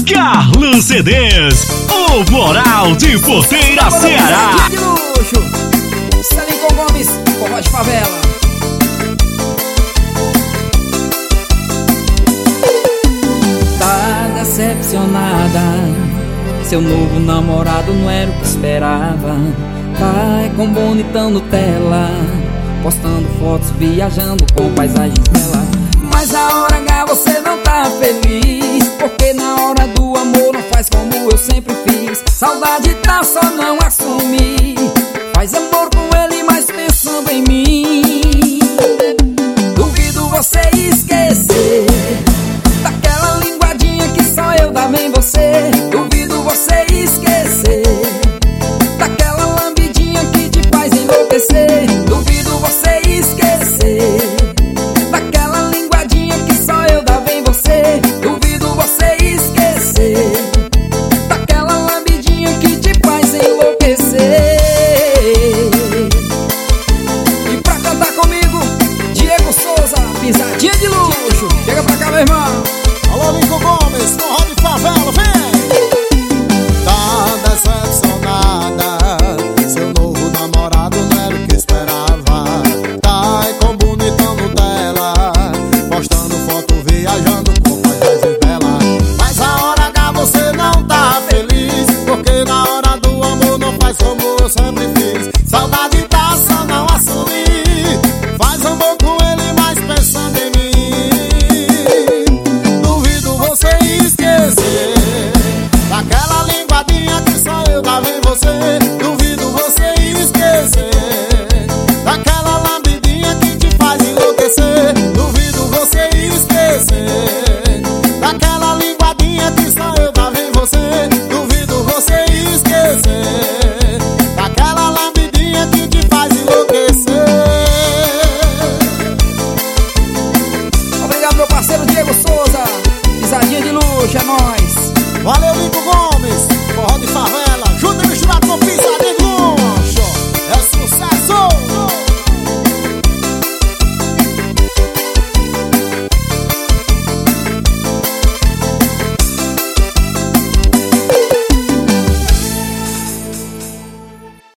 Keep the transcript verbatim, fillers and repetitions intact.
Carlos C Ds, o Moral de Porteira, Ceará. De luxo, Lincoln Gomes, forró de favela. Tá decepcionada, seu novo namorado não era o que esperava. Tá com bonitão Nutella, postando fotos, viajando com paisagens bela. Mas a hora H você não tá feliz, porque na hora do amor não faz como eu sempre fiz. Saudade tá, só não assumir. Faz amor com ele, mas pensando em mim. Duvido você esquecer daquela linguadinha que só eu dava em você. Duvido você esquecer daquela lambidinha que te faz enlouquecer. Duvido você esquecer daquela linguadinha que só eu dava em você. Duvido você esquecer daquela lambidinha que te faz enlouquecer. E pra cantar comigo, Diego Souza, pisadinha de luxo. Chega pra cá, meu irmão. Alô, Lincoln Gomes, forró de favela, vem! Tá decepcionada, seu novo namorado não era o que esperava. Tá com bonitão Nutella, postando foto, viajando com paisagens bela. Mas a hora H você não tá feliz, porque na hora do amor não faz como eu sempre fiz. Saudade tá, só não assumir. Faz amor com ele, mas pensando em mim. Duvido você esquecer daquela linguadinha que só eu dava em você.